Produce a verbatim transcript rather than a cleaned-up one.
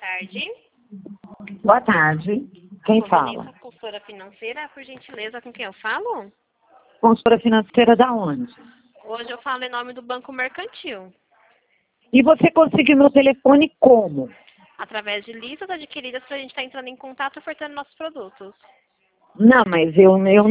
tarde. Boa tarde. Quem fala? Conveniência Consultora Financeira, por gentileza, com quem eu falo? Consultora financeira da onde? Hoje eu falo em nome do Banco Mercantil, E você conseguiu meu telefone como? através de listas adquiridas para a gente estar entrando em contato e ofertando nossos produtos. Não, mas eu, eu